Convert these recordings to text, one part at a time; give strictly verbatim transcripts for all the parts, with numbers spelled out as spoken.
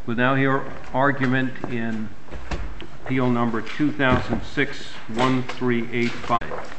We'll now hear argument in appeal number two thousand six one three eight five.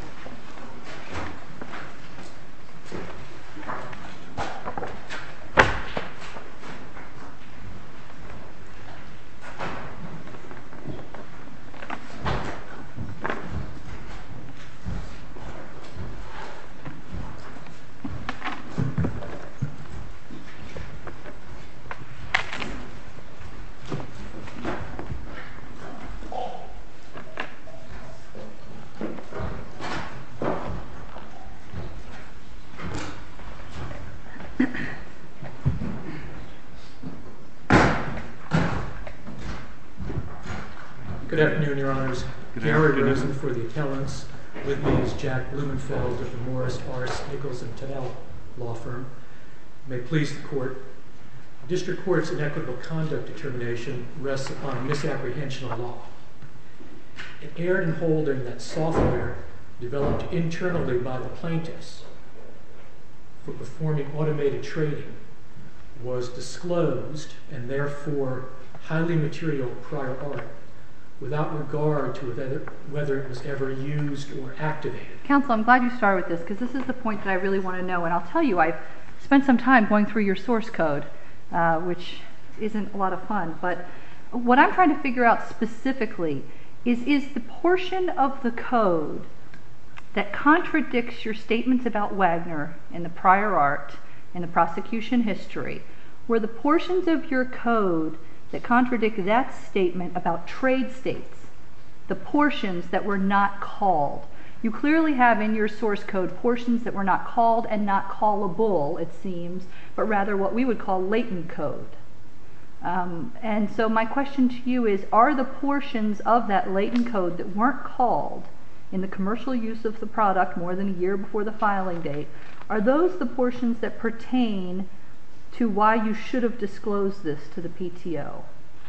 Good afternoon, Your Honors. Gary Rosen for the appellants. With me is Jack Blumenfeld of the Morris, Arce, Nichols, and Tennell law firm. May it please the Court. The District Court's inequitable conduct determination rests upon a misapprehension of law. It erred in holding that software developed internally by the plaintiffs for performing automated trading was disclosed and therefore highly material prior art, without regard to whether, whether it was ever used or activated. Counsel, I'm glad you started with this because this is the point that I really want to know. And I'll tell you, I've spent some time going through your source code, uh, which isn't a lot of fun. But what I'm trying to figure out specifically is, is the portion of the code that contradicts your statements about Wagner in the prior art, in the prosecution history, were the portions of your code that contradict that statement about trade states, the portions that were not called. You clearly have in your source code portions that were not called and not callable, it seems, but rather what we would call latent code. Um, and so my question to you is, are the portions of that latent code that weren't called in the commercial use of the product more than a year before the filing date, are those the portions that pertain to why you should have disclosed this to the P T O?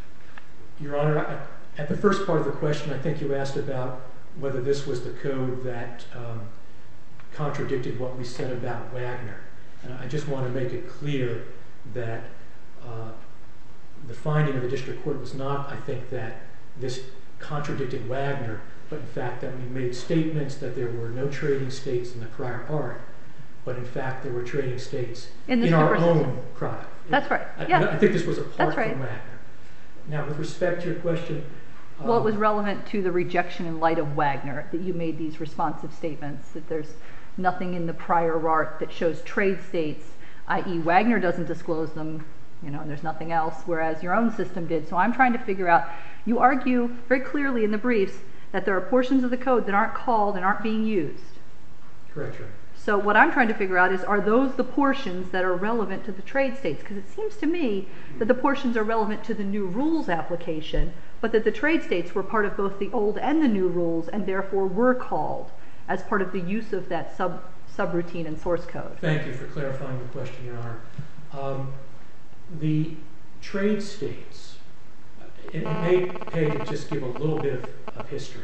Your Honor, at the first part of the question, I think you asked about whether this was the code that um, contradicted what we said about Wagner. And I just want to make it clear that uh, the finding of the district court was not, I think, that this contradicted Wagner, but in fact that we made statements that there were no trading states in the prior art, but in fact there were trading states in, in our own product. That's right. I, yeah. I think this was apart That's right. from Wagner. Now, with respect to your question, um, well, it was relevant to the rejection in light of Wagner that you made these responsive statements that there's nothing in the prior art that shows trade states, that is, Wagner doesn't disclose them, you know, and there's nothing else, whereas your own system did. So I'm trying to figure out. You argue very clearly in the briefs that there are portions of the code that aren't called and aren't being used. Correct, Your Honor. So what I'm trying to figure out is, are those the portions that are relevant to the trade states? Because it seems to me that the portions are relevant to the new rules application, but that the trade states were part of both the old and the new rules and therefore were called as part of the use of that sub subroutine and source code. Thank you for clarifying the question, Your Honor. Um, the trade states, it, it may pay to just give a little bit of, of history.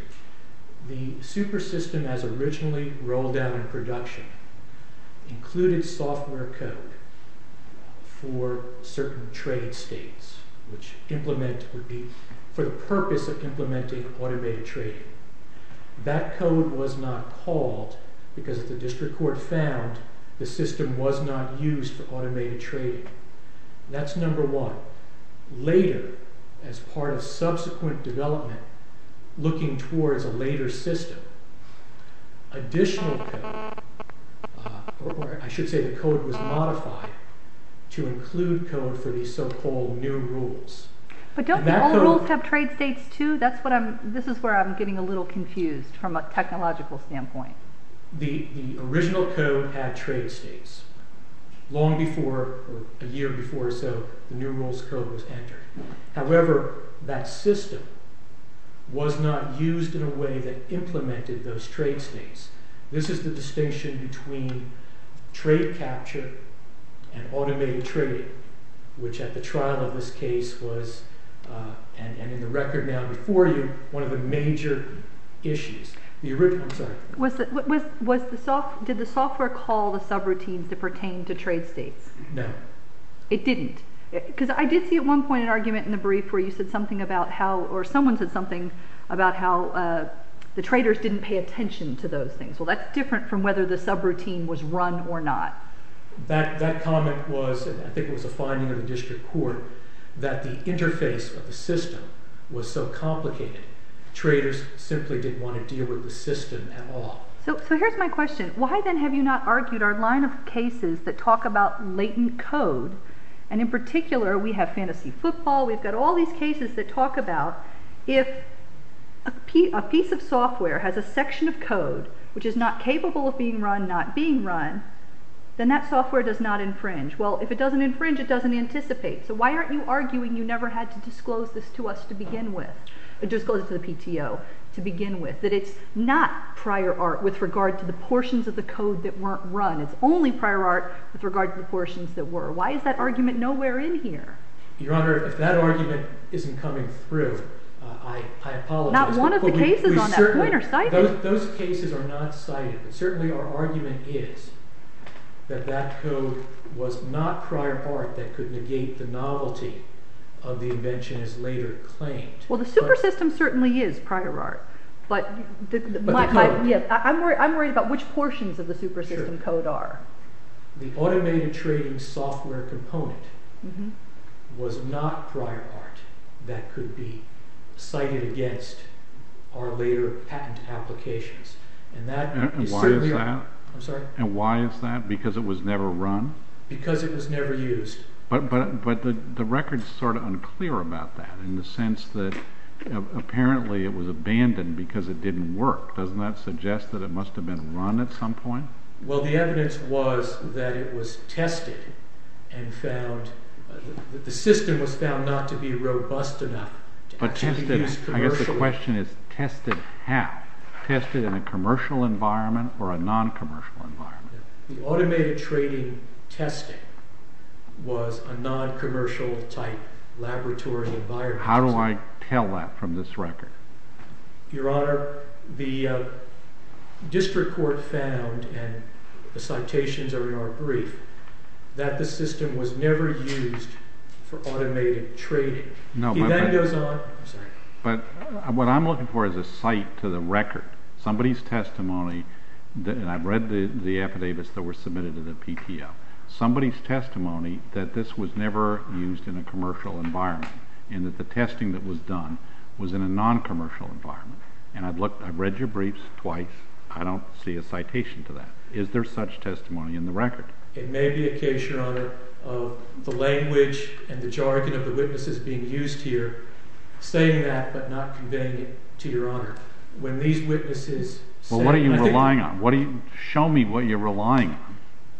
The super system, as originally rolled out in production, included software code for certain trade states, which implement would be for the purpose of implementing automated trading. That code was not called because the district court found the system was not used for automated trading. That's number one. Later, as part of subsequent development, looking towards a later system, additional code, uh, or, or I should say the code was modified to include code for these so-called new rules. But don't the old rules have trade states too? That's what I'm, this is where I'm getting a little confused from a technological standpoint. The, the original code had trade states. Long before, or a year before or so, the new rules code was entered. However, that system was not used in a way that implemented those trade states. This is the distinction between trade capture and automated trading, which at the trial of this case was, uh, and, and in the record now before you, one of the major issues. The original, I'm sorry. Was the, was, was the soft, did the software call the subroutines to pertain to trade states? No. It didn't. Because I did see at one point an argument in the brief where you said something about how, or someone said something about how uh, the traders didn't pay attention to those things. Well, that's different from whether the subroutine was run or not. That, that comment was, and I think it was a finding of the district court, that the interface of the system was so complicated, traders simply didn't want to deal with the system at all. So, so here's my question. Why then have you not argued our line of cases that talk about latent code? And in particular, we have fantasy football. We've got all these cases that talk about if a piece of software has a section of code which is not capable of being run, not being run, then that software does not infringe. Well, if it doesn't infringe, it doesn't anticipate. So why aren't you arguing you never had to disclose this to us to begin with? Or disclose it to the P T O to begin with, that it's not prior art with regard to the portions of the code that weren't run. It's only prior art with regard to the portions that were. Why is that argument nowhere in here? Your Honor, if that argument isn't coming through, uh, I, I apologize. Not one of the we, cases we on that point are cited. Those, those cases are not cited, but certainly our argument is that that code was not prior art that could negate the novelty of the invention as later claimed. Well, the super but, system certainly is prior art, but, the, the, but my, the my, yeah, I, I'm, worried, I'm worried about which portions of the super system sure. code are. The automated trading software component mm-hmm. was not prior art that could be cited against our later patent applications, and that and, is and why certainly. is that? Our, I'm sorry. And why is that? Because it was never run? Because it was never used. But but but the the record's sort of unclear about that, in the sense that uh, apparently it was abandoned because it didn't work. Doesn't that suggest that it must have been run at some point? Well, the evidence was that it was tested and found uh, the, the system was found not to be robust enough to but actually tested, be used commercially. I guess the question is tested how? Tested in a commercial environment or a non-commercial environment? The automated trading testing was a non-commercial type laboratory environment. How do I tell that from this record? Your Honor, the uh, district court found, and the citations are in our brief, that the system was never used for automated trading. No, he but, then but, goes on. I'm sorry. But uh, what I'm looking for is a cite to the record, somebody's testimony, that, and I've read the, the affidavits that were submitted to the P T O. Somebody's testimony that this was never used in a commercial environment, and that the testing that was done was in a non-commercial environment. And I've looked, I've read your briefs twice. I don't see a citation to that. Is there such testimony in the record? It may be a case, Your Honor, of the language and the jargon of the witnesses being used here, saying that but not conveying it to Your Honor. When these witnesses say... Well, what are you relying on? What do you, show me what you're relying on.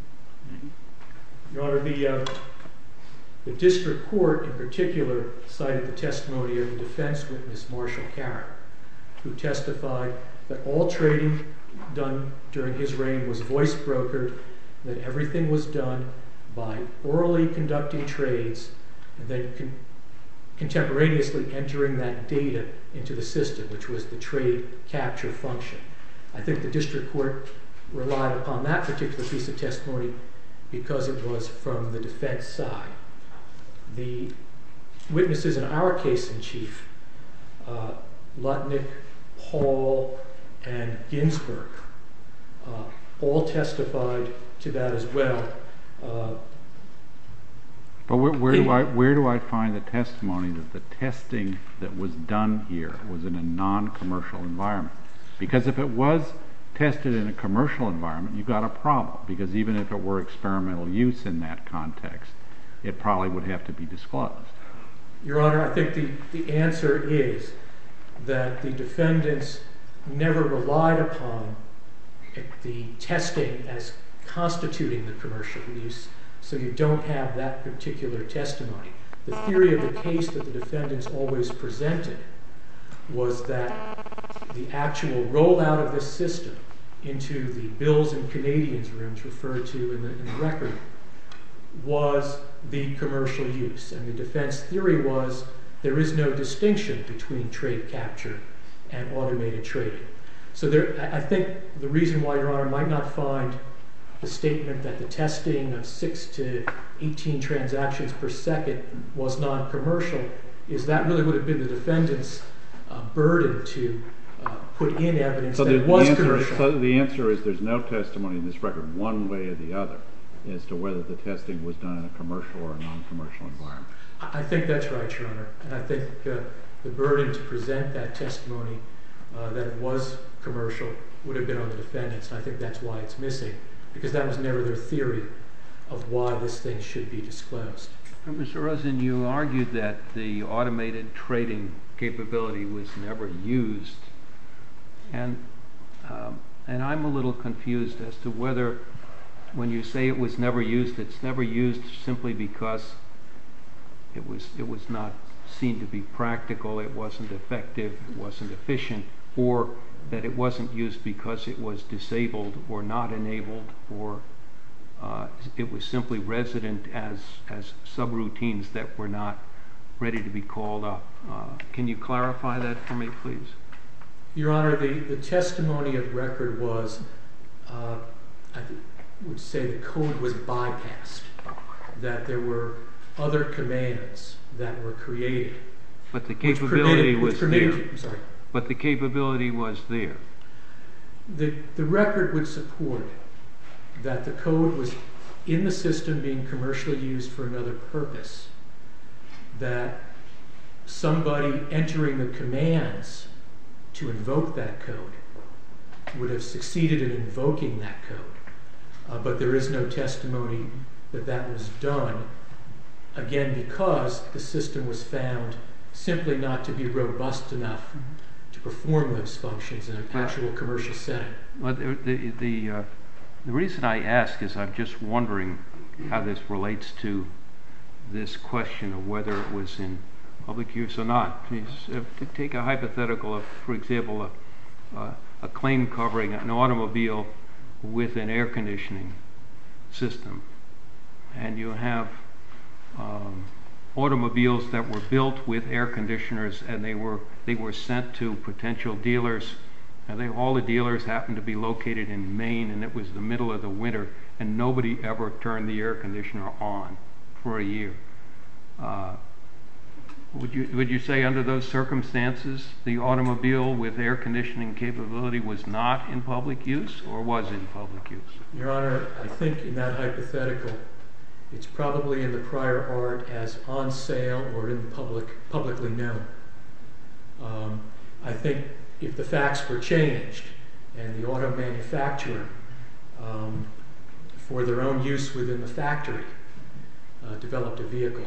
Your Honor, the, uh, the district court in particular cited the testimony of the defense witness, Marshall Carrick, who testified that all trading done during his reign was voice brokered, that everything was done by orally conducting trades and then con contemporaneously entering that data into the system, which was the trade capture function. I think the district court relied upon that particular piece of testimony because it was from the defense side. The witnesses in our case in chief, uh, Lutnick, Hall, and Ginsburg, uh, all testified to that as well. Uh, but where, where do I where do I find the testimony that the testing that was done here was in a non-commercial environment? Because if it was tested in a commercial environment, you've got a problem, because even if it were experimental use in that context, it probably would have to be disclosed. Your Honor, I think the, the answer is that the defendants never relied upon the testing as constituting the commercial use, so you don't have that particular testimony. The theory of the case that the defendants always presented was that the actual rollout of this system into the Bills and Canadians rooms referred to in the, in the record was the commercial use. And the defense theory was there is no distinction between trade capture and automated trading. So there, I think the reason why Your Honor might not find the statement that the testing of six to eighteen transactions per second was non-commercial, is that really would have been the defendant's uh, burden to uh, put in evidence So that the, it was the answer, commercial. So the answer is there's no testimony in this record one way or the other as to whether the testing was done in a commercial or a non-commercial environment. I think that's right, Your Honor. And I think uh, the burden to present that testimony uh, that it was commercial would have been on the defendants. And I think that's why it's missing, because that was never their theory of why this thing should be disclosed. Mister Rosen, you argued that the automated trading capability was never used, and um, and I'm a little confused as to whether, when you say it was never used, it's never used simply because it was it was not seen to be practical, it wasn't effective, it wasn't efficient, or that it wasn't used because it was disabled or not enabled, or uh, it was simply resident as as subroutines that were not ready to be called up. Uh, can you clarify that for me, please? Your Honor, the, the testimony of record was, uh, I would say the code was bypassed, that there were other commands that were created. But the which capability permitted- was which permitted- there. I'm sorry. But the capability was there. The, the record would support that the code was in the system being commercially used for another purpose, that somebody entering the commands to invoke that code would have succeeded in invoking that code. Uh, but there is no testimony that that was done, again, because the system was found simply not to be robust enough to perform those functions in an actual commercial setting. Well, the the the, uh, the reason I ask is I'm just wondering how this relates to this question of whether it was in public use or not. Please, uh, to take a hypothetical of, for example, a, uh, a claim covering an automobile with an air conditioning system, and you have um, automobiles that were built with air conditioners, and they were they were sent to potential dealers, and they, all the dealers happened to be located in Maine, and it was the middle of the winter, and nobody ever turned the air conditioner on for a year. Uh, would you would you say under those circumstances the automobile with air conditioning capability was not in public use, or was in public use? Your Honor, I think in that hypothetical, it's probably in the prior art as on sale or in the public, publicly known. Um, I think if the facts were changed and the auto manufacturer, um, for their own use within the factory, uh, developed a vehicle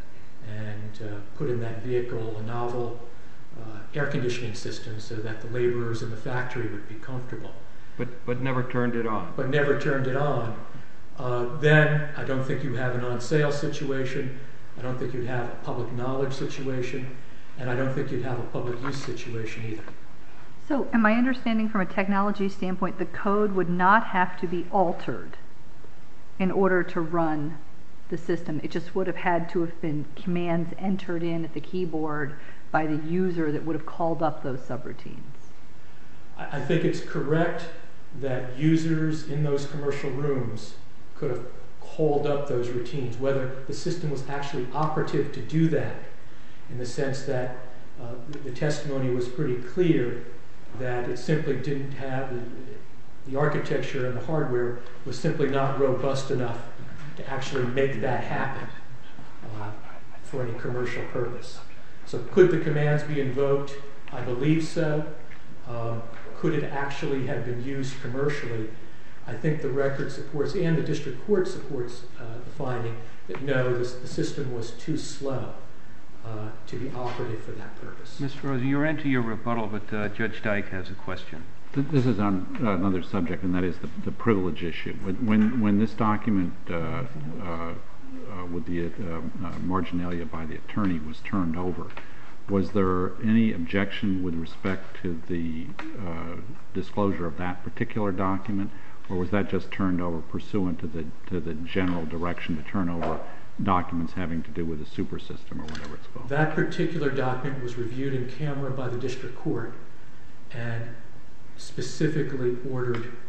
and uh, put in that vehicle a novel uh, air conditioning system so that the laborers in the factory would be comfortable, But but never turned it on. but never turned it on, uh, then I don't think you have an on-sale situation, I don't think you'd have a public knowledge situation, and I don't think you'd have a public use situation either. So am I understanding from a technology standpoint the code would not have to be altered in order to run the system? It just would have had to have been commands entered in at the keyboard by the user that would have called up those subroutines. I, I think it's correct that users in those commercial rooms could have called up those routines, whether the system was actually operative to do that, in the sense that uh, the, the testimony was pretty clear that it simply didn't have, the, the architecture and the hardware was simply not robust enough to actually make that happen uh, for any commercial purpose. So could the commands be invoked? I believe so. Um, could it actually have been used commercially? I think the record supports, and the district court supports uh, the finding that no, this, the system was too slow uh, to be operative for that purpose. Mister Rosen, you're into your rebuttal, but uh, Judge Dyke has a question. This is on uh, another subject, and that is the, the privilege issue. When, when, when this document uh, uh, uh, with the uh, uh, marginalia by the attorney was turned over, was there any objection with respect to the uh, disclosure of that particular document, or was that just turned over pursuant to the to the general direction to turn over documents having to do with the super system or whatever it's called? That particular document was reviewed in camera by the district court and specifically ordered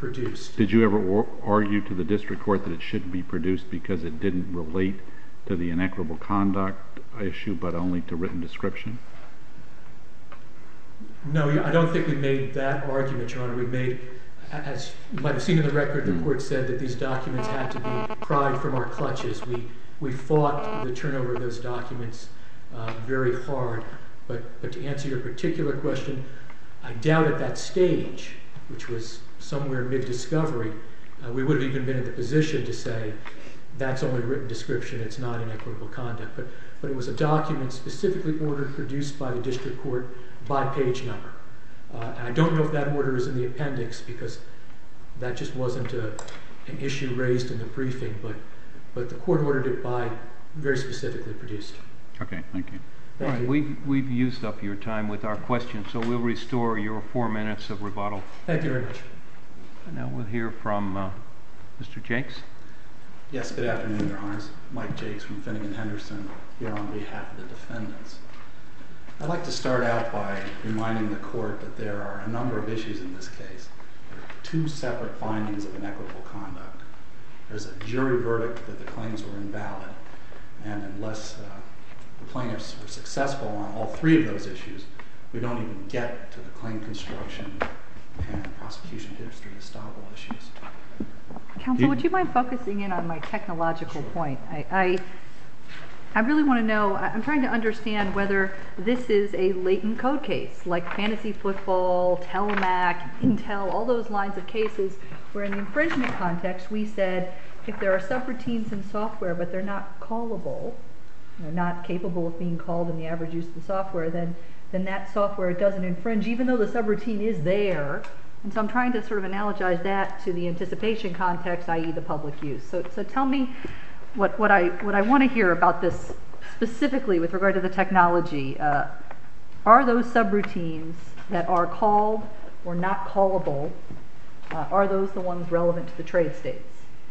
produced. Did you ever or- argue to the district court that it shouldn't be produced because it didn't relate to the inequitable conduct issue, but only to written description? No, I don't think we made that argument, Your Honor. We made, as you might have seen in the record, the Mm. court said that these documents had to be pried from our clutches. We we fought the turnover of those documents uh, very hard. But, but to answer your particular question, I doubt at that stage, which was somewhere mid-discovery, uh, we would have even been in the position to say that's only written description, it's not inequitable conduct. But, but it was a document specifically ordered, produced by the district court by page number. Uh, and I don't know if that order is in the appendix because that just wasn't a, an issue raised in the briefing, but, but the court ordered it by very specifically produced. Okay, thank you. Thank All right, you. we've, we've used up your time with our questions, so we'll restore your four minutes of rebuttal. Thank you very much. And now we'll hear from uh, Mister Jakes. Yes, good afternoon, Your Honors. Mike Jakes from Finnegan Henderson here on behalf of the defendants. I'd like to start out by reminding the court that there are a number of issues in this case. There are two separate findings of inequitable conduct. There's a jury verdict that the claims were invalid, and unless uh, the plaintiffs were successful on all three of those issues, we don't even get to the claim construction and prosecution history estoppel issues. Counsel, would you mind focusing in on my technological point? I, I, I really want to know, I- I'm trying to understand whether this is a latent code case, like fantasy football, Telemac, Intel, all those lines of cases where in the infringement context we said if there are subroutines in software but they're not callable, they're not capable of being called in the average use of the software, then, then that software doesn't infringe even though the subroutine is there. And so I'm trying to sort of analogize that to the anticipation context, that is the public use. So, so tell me what, what I what I want to hear about this specifically with regard to the technology. Uh, are those subroutines that are called or not callable, uh, are those the ones relevant to the trade states?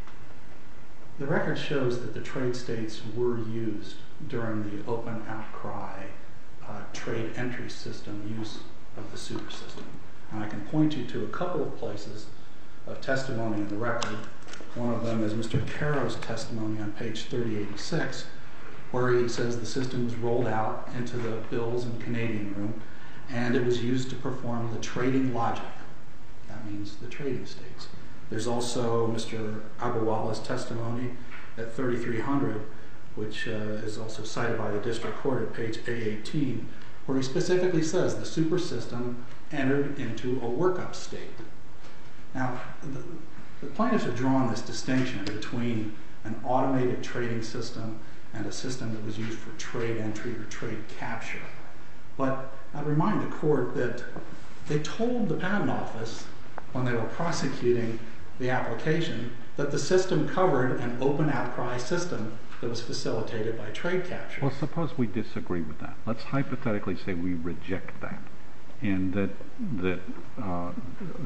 The record shows that the trade states were used during the open outcry uh, trade entry system use of the super system. And I can point you to a couple of places of testimony in the record. One of them is Mister Caro's testimony on page thirty eighty-six, where he says the system was rolled out into the Bills and Canadian room, and it was used to perform the trading logic. That means the trading states. There's also Mister Agarwal's testimony at thirty-three hundred, which uh, is also cited by the district court at page A eighteen, where he specifically says the super system entered into a workup state. Now, the, the plaintiffs have drawn this distinction between an automated trading system and a system that was used for trade entry or trade capture. But I remind the court that they told the patent office when they were prosecuting the application that the system covered an open outcry system that was facilitated by trade capture. Well, suppose we disagree with that. Let's hypothetically say we reject that, and that that uh, uh,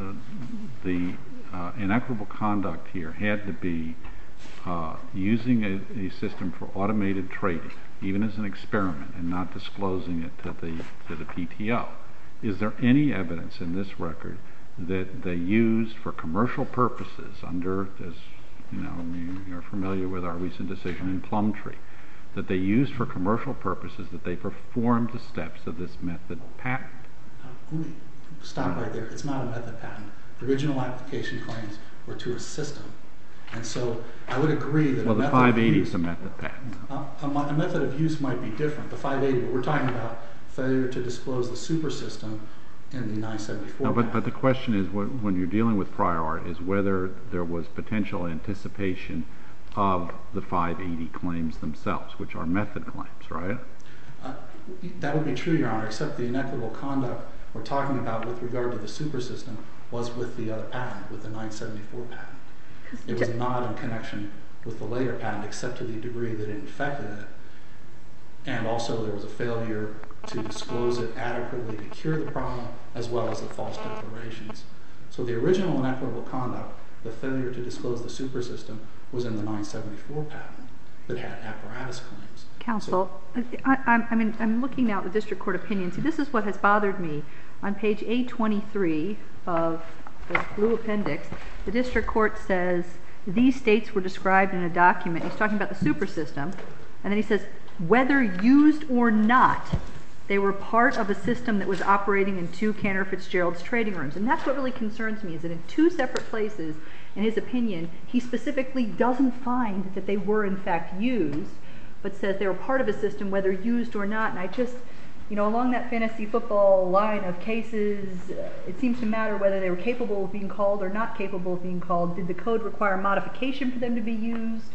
the uh, inequitable conduct here had to be uh, using a, a system for automated trading, even as an experiment, and not disclosing it to the to the P T O. Is there any evidence in this record that they used for commercial purposes under, as you know, you're familiar with our recent decision in Plumtree, that they used for commercial purposes, that they performed the steps of this method patent? Let me stop right there. It's not a method patent. The original application claims were to a system. And so I would agree that Well, a the method five of eighty use, is a method patent. uh, a, mo- a method of use might be different. The five eighty, but we're talking about failure to disclose the super system in the nine seventy-four No, but, but patent. the question is, when, when you're dealing with prior art, is whether there was potential anticipation of the five eighty claims themselves, which are method claims, right? Uh, that would be true, Your Honor, except the inequitable conduct we're talking about with regard to the super system was with the other patent, with the nine seventy-four patent. It was not in connection with the later patent, except to the degree that it infected it. And also there was a failure to disclose it adequately to cure the problem, as well as the false declarations. So the original inequitable conduct, the failure to disclose the super system, was in the nine seventy-four patent that had apparatus claims. Counsel, I, I, I mean, I'm looking now at the district court opinion. See, this is what has bothered me. On page A twenty-three of the blue appendix, the district court says these states were described in a document. He's talking about the super system, and then he says whether used or not, they were part of a system that was operating in two Cantor Fitzgerald's trading rooms. And that's what really concerns me, is that in two separate places, in his opinion, he specifically doesn't find that they were in fact used, but says they were part of a system whether used or not. And I just, you know, along that fantasy football line of cases, uh, it seems to matter whether they were capable of being called or not capable of being called. Did the code require modification for them to be used?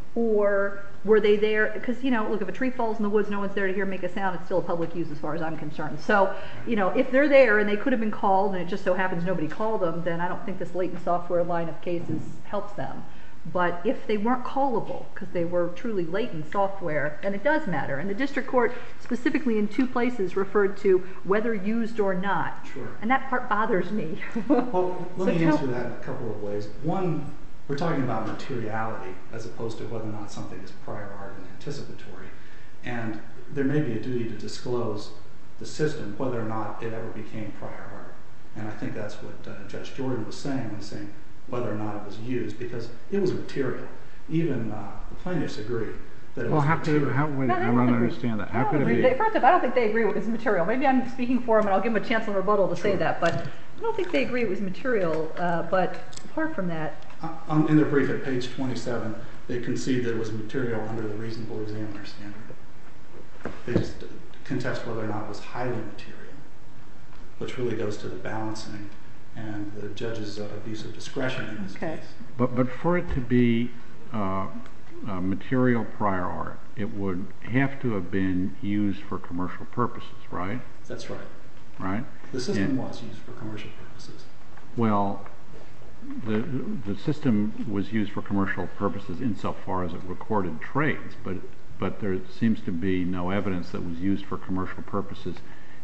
Or were they there? Because, you know, look, if a tree falls in the woods, no one's there to hear it make a sound, it's still a public use as far as I'm concerned. So, you know, if they're there and they could have been called and it just so happens nobody called them, then I don't think this latent software line of cases helps them. But if they weren't callable because they were truly latent software, then it does matter. And the district court specifically in two places referred to whether used or not. Sure. And that part bothers me. Well, let So me tell- answer that in a couple of ways. One, we're talking about materiality as opposed to whether or not something is prior art and anticipatory. And there may be a duty to disclose the system, whether or not it ever became prior art. And I think that's what uh, Judge Jordan was saying when saying whether or not it was used, because it was material. Even uh, the plaintiffs agree that it Well, was how could, material. how would, No, they I don't don't agree. understand that. I How don't could it agree. be? They- First of all, I don't think they agree it was material. Maybe I'm speaking for them, and I'll give them a chance in rebuttal to say Sure. that. But I don't think they agree it was material. Uh, but apart from that, Uh, on- in their brief at page twenty-seven, they concede that it was material under the reasonable examiner standard. They just uh, contest whether or not it was highly material, which really goes to the balancing and the judge's uh, abuse of discretion in this Okay. case. But, but for it to be uh, uh, material prior art, it would have to have been used for commercial purposes, right? That's right. Right? The system Yeah. was used for commercial purposes. Well, the the system was used for commercial purposes insofar as it recorded trades, but but there seems to be no evidence that it was used for commercial purposes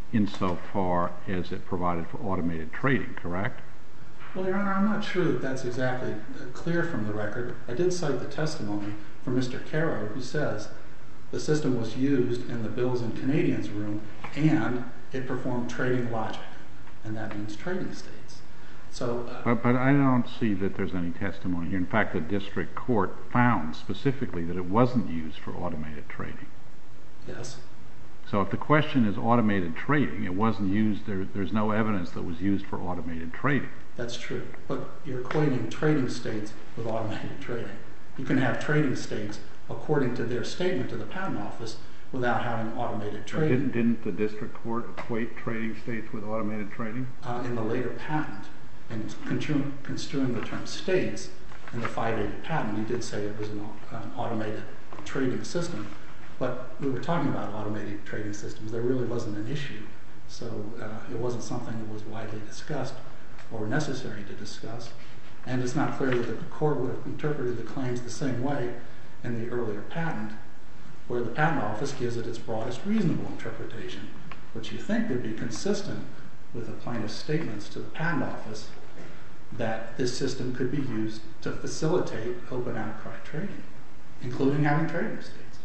insofar as it provided for automated trading, correct? Well, Your Honor, I'm not sure that that's exactly uh, clear from the record. I did cite the testimony from Mister Caro, who says the system was used in the Bills and Canadians room and it performed trading logic, and that means trading states. So, uh, But, but I don't see that there's any testimony here. In fact, the district court found specifically that it wasn't used for automated trading. yes, So if the question is automated trading, it wasn't used, there, there's no evidence that it was used for automated trading. that's true. But you're equating trading states with automated trading. You can have trading states according to their statement to the Patent Office without having automated trading. Didn't, didn't the district court equate trading states with automated trading? Uh, in the later patent, and construing, construing the term states in the five eighty patent, he did say it was an, au- an automated trading system. But we were talking about automated trading systems. There really wasn't an issue. So uh, it wasn't something that was widely discussed or necessary to discuss. And it's not clear that the court would have interpreted the claims the same way in the earlier patent, where the Patent Office gives it its broadest reasonable interpretation, which you think would be consistent with the plaintiff's statements to the Patent Office that this system could be used to facilitate open outcry trading, including having trading states.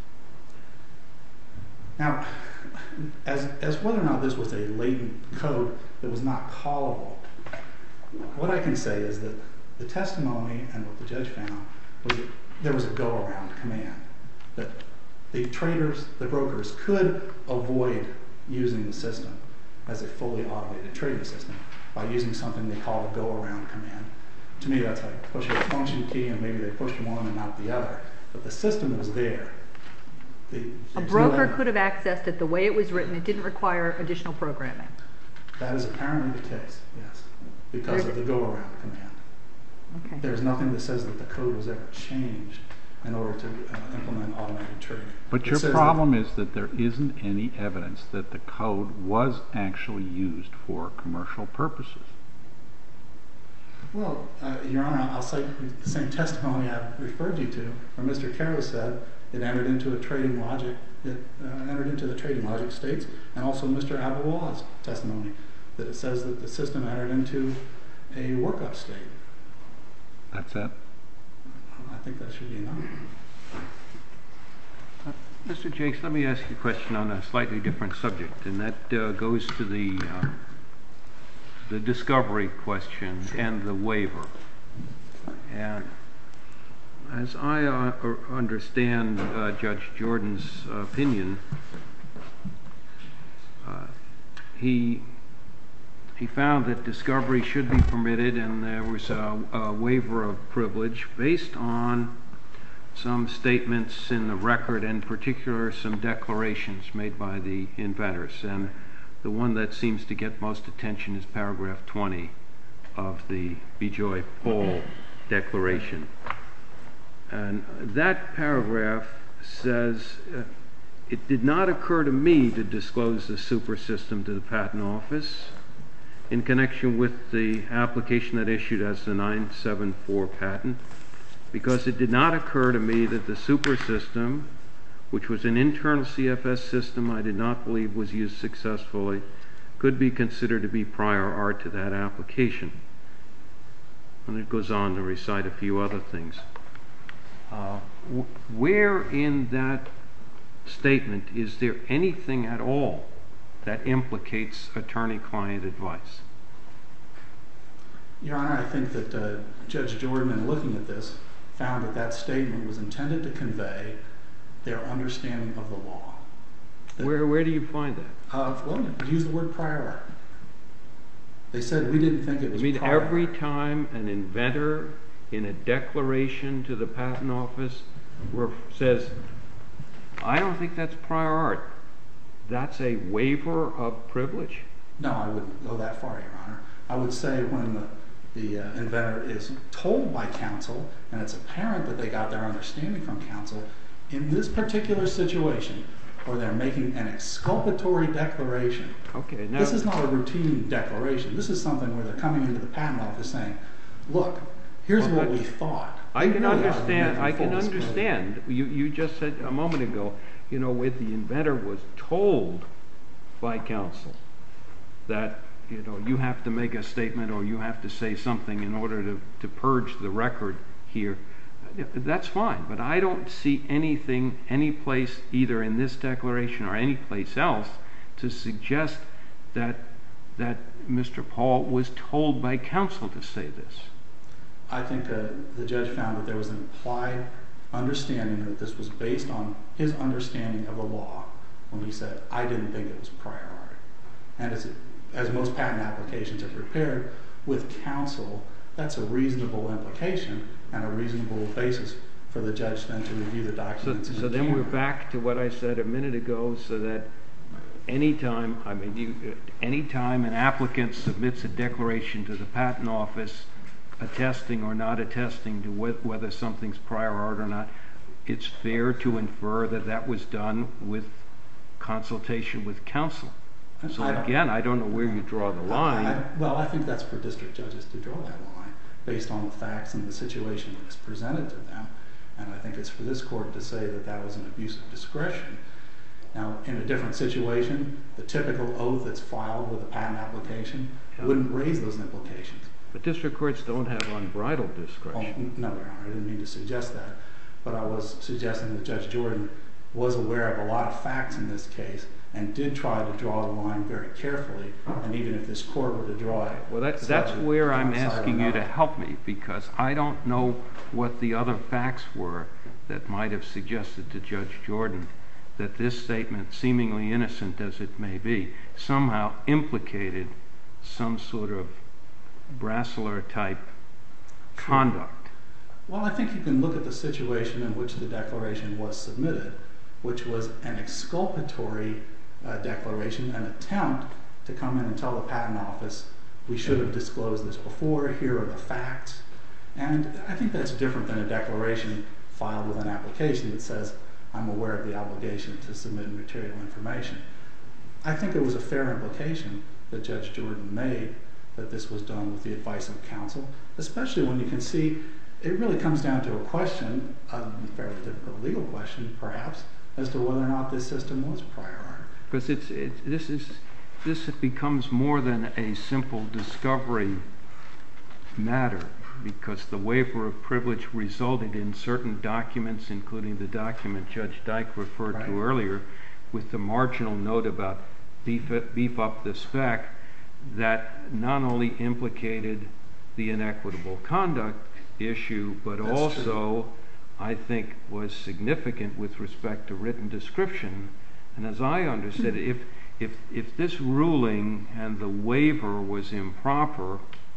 Now, as, as whether or not this was a latent code that was not callable, what I can say is that the testimony and what the judge found was that there was a go-around command, that the traders, the brokers, could avoid using the system as a fully automated trading system by using something they call a go-around command. To me, that's like pushing a function key and maybe they pushed one and not the other. But the system was there. The, a there's broker no- could have accessed it the way it was written. It didn't require additional programming. That is apparently the case, yes, because of the go-around command. Okay. There's nothing that says that the code was ever changed in order to uh, implement automated trading. But It your says that- problem is that there isn't any evidence that the code was actually used for commercial purposes. Well, uh, Your Honor, I'll cite the same testimony I referred you to, where Mister Carroll said it entered into a trading logic, it uh, entered into the trading logic states, and also Mister Abawal's testimony that it says that the system entered into a workup state. That's it? I think that should be enough. Mister Jakes, let me ask you a question on a slightly different subject, and that uh, goes to the uh, the discovery question and the waiver. And as I uh, understand uh, Judge Jordan's opinion, uh, he he found that discovery should be permitted, and there was a, a waiver of privilege based on some statements in the record, in particular some declarations made by the inventors. And the one that seems to get most attention is paragraph twenty of the Bejoy-Paul declaration. And that paragraph says, uh, it did not occur to me to disclose the super system to the Patent Office in connection with the application that issued as the nine seven four patent, because it did not occur to me that the super system, which was an internal C F S system I did not believe was used successfully, could be considered to be prior art to that application. And it goes on to recite a few other things. Uh, w- where in that statement is there anything at all that implicates attorney-client advice? Your Honor, I think that uh, Judge Jordan, in looking at this, found that that statement was intended to convey their understanding of the law. That, where where do you find that? Uh, well, use the word prior art. They said we didn't think it was I mean, prior every art. time an inventor in a declaration to the Patent Office ref- says, I don't think that's prior art, that's a waiver of privilege? No, I wouldn't go that far, Your Honor. I would say when the the uh, inventor is told by counsel, and it's apparent that they got their understanding from counsel, in this particular situation, where they're making an exculpatory declaration. Okay, now This is not a routine declaration. This is something where they're coming into the Patent Office saying, look, here's Well, what we that- thought. I They can really ought to be understand. making I can full disclosure. understand. You you just said a moment ago, you know, where the inventor was told by counsel that, you know, you have to make a statement or you have to say something in order to, to purge the record here. That's fine, but I don't see anything, any place, either in this declaration or any place else, to suggest that that Mister Paul was told by counsel to say this. I think uh, the judge found that there was an implied understanding that this was based on his understanding of the law when he said, I didn't think it was prior art. And as, it, as most patent applications are prepared with counsel, that's a reasonable implication and a reasonable basis for the judge then to review the So, documents. in so then we're camera. back to what I said a minute ago, so that anytime, I mean, you, anytime an applicant submits a declaration to the Patent Office attesting or not attesting to wh- whether something's prior art or not, it's fair to infer that that was done with consultation with counsel. So I don't- again, I don't know where you draw the line. I, I, well, I think that's for district judges to draw that line based on the facts and the situation that is presented to them. And I think it's for this court to say that that was an abuse of discretion. Now, in a different situation, the typical oath that's filed with a patent application Yeah. wouldn't raise those implications. But district courts don't have unbridled Oh, discretion. no, Your Honor, I didn't mean to suggest that. But I was suggesting that Judge Jordan was aware of a lot of facts in this case and did try to draw the line very carefully. And even if this court were to draw it... Well, that, that's slightly where I'm one side or asking you to another. help me, because I don't know what the other facts were that might have suggested to Judge Jordan that this statement, seemingly innocent as it may be, somehow implicated some sort of Brasseler-type conduct. Well, I think you can look at the situation in which the declaration was submitted, which was an exculpatory uh, declaration, an attempt to come in and tell the Patent Office, we should have disclosed this before, here are the facts. And I think that's different than a declaration filed with an application that says, I'm aware of the obligation to submit material information. I think it was a fair implication that Judge Jordan made that this was done with the advice of counsel, especially when you can see it really comes down to a question, a fairly difficult legal question perhaps, as to whether or not this system was prior art. Because it's, it's this is this becomes more than a simple discovery matter, because the waiver of privilege resulted in certain documents, including the document Judge Dyke referred Right. to earlier, with the marginal note about beef, it, beef up the spec. that not only implicated the inequitable conduct issue, but That's also, true. I think, was significant with respect to written description. And as I understood it, if, if, if this ruling and the waiver was improper,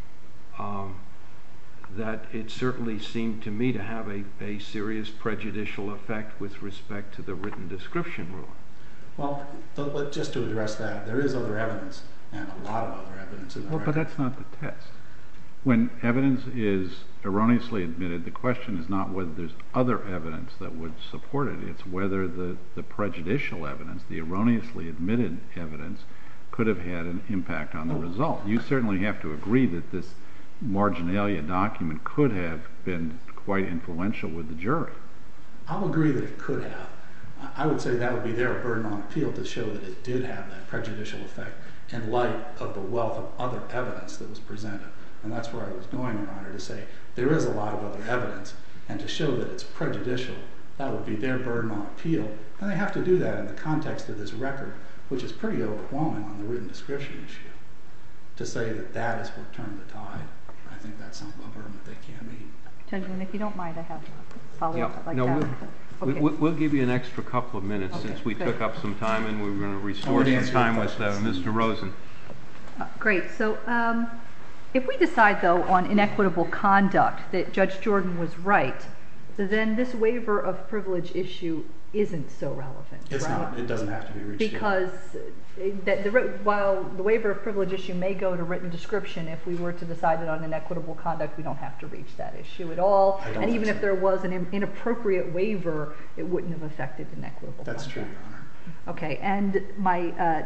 um, that it certainly seemed to me to have a, a serious prejudicial effect with respect to the written description rule. Well, th- but just to address that, there is other evidence, and a lot of other evidence in the Well, record. but that's not the test. When evidence is erroneously admitted, the question is not whether there's other evidence that would support it. It's whether the, the prejudicial evidence, the erroneously admitted evidence, could have had an impact on the Oh. result. You certainly have to agree that this marginalia document could have been quite influential with the jury. I'll agree that it could have. I I would say that would be their burden on appeal to show that it did have that prejudicial effect in light of the wealth of other evidence that was presented. And that's where I was going, Your Honor, to say there is a lot of other evidence, and to show that it's prejudicial, that would be their burden on appeal. And they have to do that in the context of this record, which is pretty overwhelming on the written description issue. To say that that is what turned the tide, I think that's something a burden that they can't meet. Gentlemen, if you don't mind, I have a follow-up Yeah, I'd like no, to we'll- ask. We, Okay. we- we'll give you an extra couple of minutes Okay, since we good. took up some time, and we were going to restore would some answer your time with uh, questions. Mister Rosen. Uh, Great. So um, if we decide, though, on inequitable conduct, that Judge Jordan was right, then this waiver of privilege issue isn't so relevant, It's right? not, it doesn't have to be reached. yet. Because uh, that the, writ- while the waiver of privilege issue may go to written description, if we were to decide it on inequitable conduct, we don't have to reach that issue at all. I don't And think even so. if there was an in- inappropriate waiver, it wouldn't have affected inequitable That's conduct. true, Your Honor. Okay, and my uh,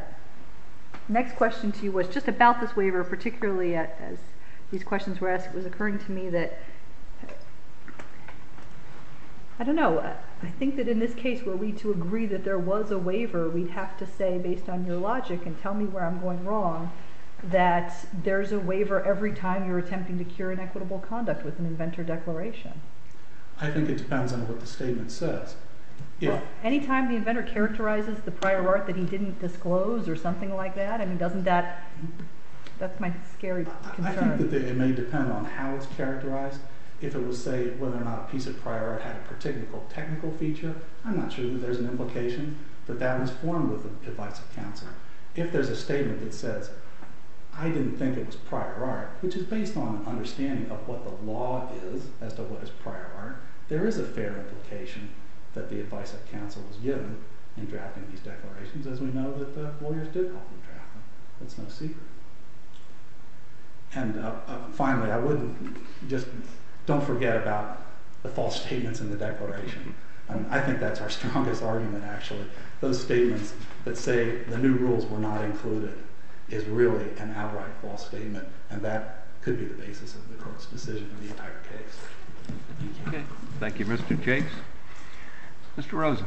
next question to you was just about this waiver, particularly a- as these questions were asked. It was occurring to me that, I don't know, uh, I think that in this case, were we to agree that there was a waiver, we'd have to say, based on your logic, and tell me where I'm going wrong, that there's a waiver every time you're attempting to cure inequitable conduct with an inventor declaration. I think it depends on what the statement says. If, Well, anytime the inventor characterizes the prior art that he didn't disclose or something like that, I mean, doesn't that, that's my scary I think that concern. the- it may depend on how it's characterized. If it was, say, whether or not a piece of prior art had a particular technical feature, I'm not sure that there's an implication that that was formed with the advice of counsel. If there's a statement that says, I didn't think it was prior art, which is based on an understanding of what the law is as to what is prior art, there is a fair implication that the advice of counsel was given in drafting these declarations, as we know that the lawyers did help them draft them. That's no secret. And uh, uh, finally, I wouldn't just, don't forget about the false statements in the declaration. Um, I think that's our strongest argument, actually. Those statements that say the new rules were not included is really an outright false statement, and that could be the basis of the court's decision in the entire case. Thank you. Okay, thank you, Mister Jakes. Mister Rosen.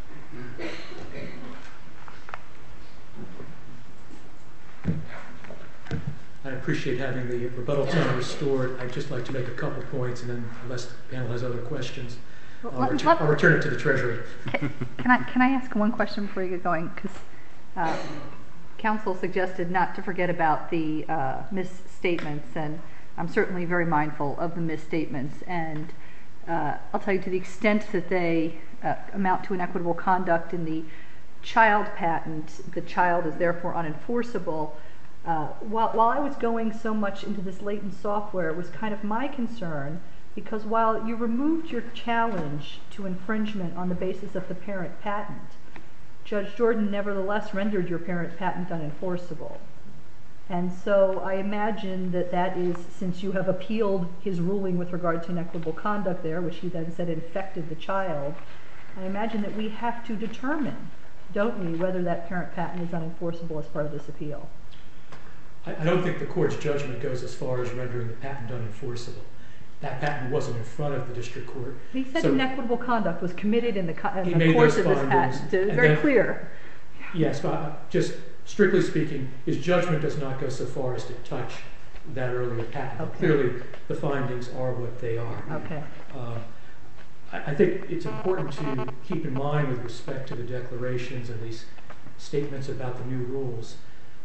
I appreciate having the rebuttal time restored. I'd just like to make a couple points, and then unless the panel has other questions, Well, I'll, let- retur- let- I'll return it to the Treasury. Can can I, can I ask one question before you get going? Because uh, counsel suggested not to forget about the uh, misstatements, and I'm certainly very mindful of the misstatements. And uh, I'll tell you, to the extent that they uh, amount to inequitable conduct in the child patent, the child is therefore unenforceable. Uh, while, while I was going so much into this latent software, it was kind of my concern, because while you removed your challenge to infringement on the basis of the parent patent, Judge Jordan nevertheless rendered your parent patent unenforceable. And so I imagine that that is, since you have appealed his ruling with regard to inequitable conduct there, which he then said infected the child, I imagine that we have to determine, don't we, whether that parent patent is unenforceable as part of this appeal. I, I don't think the court's judgment goes as far as rendering the patent unenforceable. That patent wasn't in front of the district court. He said So- inequitable conduct was committed in the, co- He in the made course those of this findings, patent. It was and very then- clear. Yes, but uh, just strictly speaking, his judgment does not go so far as to touch that earlier patent. Okay. Clearly, the findings are what they are. Okay. Uh, I, I think it's important to keep in mind with respect to the declarations and these statements about the new rules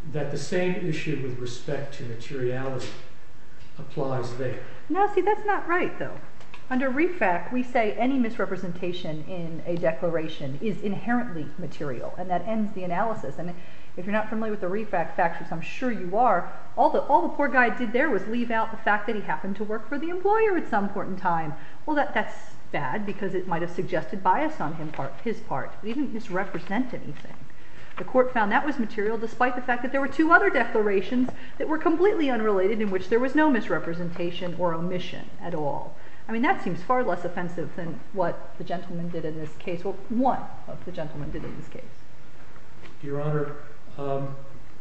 that the same issue with respect to materiality applies there. No, see, that's not right, though. Under R E F A C, we say any misrepresentation in a declaration is inherently material, and that ends the analysis. And if you're not familiar with the R E F A C facts, which I'm sure you are, all the all the poor guy did there was leave out the fact that he happened to work for the employer at some point in time. Well, that that's bad because it might have suggested bias on him part, his part. He didn't misrepresent anything. The court found that was material despite the fact that there were two other declarations that were completely unrelated in which there was no misrepresentation or omission at all. I mean, that seems far less offensive than what the gentleman did in this case. Well, one of the gentlemen did in this case. Your Honor, um,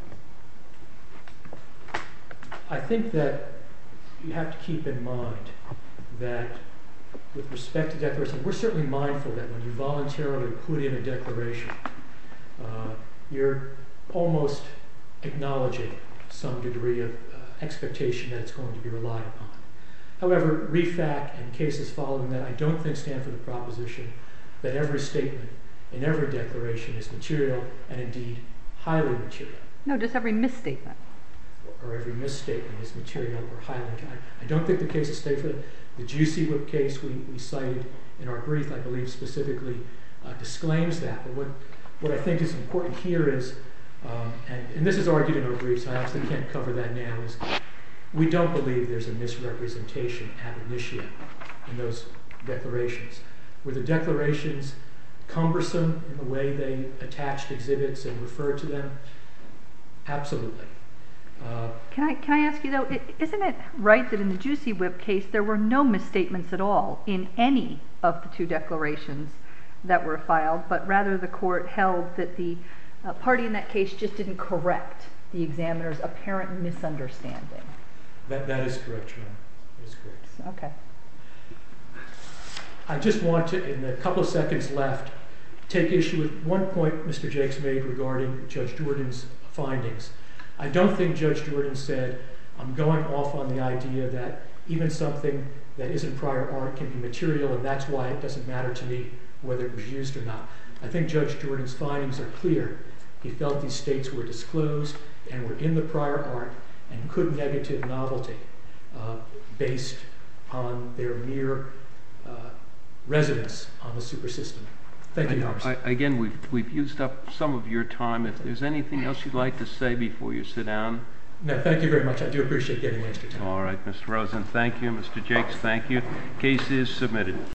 I think that you have to keep in mind that with respect to declaration, we're certainly mindful that when you voluntarily put in a declaration, uh, you're almost acknowledging some degree of uh, expectation that it's going to be relied upon. However, R E F A C and cases following that I don't think stand for the proposition that every statement in every declaration is material and indeed highly material. No, just every misstatement. Or every misstatement is material or highly material. I don't think the cases stay for that. The Juicy Whip case we, we cited in our brief, I believe, specifically uh, disclaims that. But what, what I think is important here is, um, and, and this is argued in our brief, so I actually can't cover that now, is we don't believe there's a misrepresentation ab initio in those declarations. Were the declarations cumbersome in the way they attached exhibits and referred to them? Absolutely. Uh, Can I, can I ask you, though, i- isn't it right that in the Juicy Whip case there were no misstatements at all in any of the two declarations that were filed, but rather the court held that the uh, party in that case just didn't correct the examiner's apparent misunderstanding? that, that is correct, Your Honor. That is correct. Okay. I just want to, in the couple of seconds left, take issue with one point Mister Jakes made regarding Judge Jordan's findings. I don't think Judge Jordan said, I'm going off on the idea that even something that isn't prior art can be material, and that's why it doesn't matter to me whether it was used or not. I think Judge Jordan's findings are clear. He felt these states were disclosed and were in the prior art and could negative novelty uh, based on their mere uh, residence on the super system. Thank you, Your Honor. I- Again, we've, we've used up some of your time. If there's anything else you'd like to say before you sit down. No, thank you very much. I do appreciate getting extra time. All right, Mister Rosen, thank you. Mister Jakes, thank you. Case is submitted.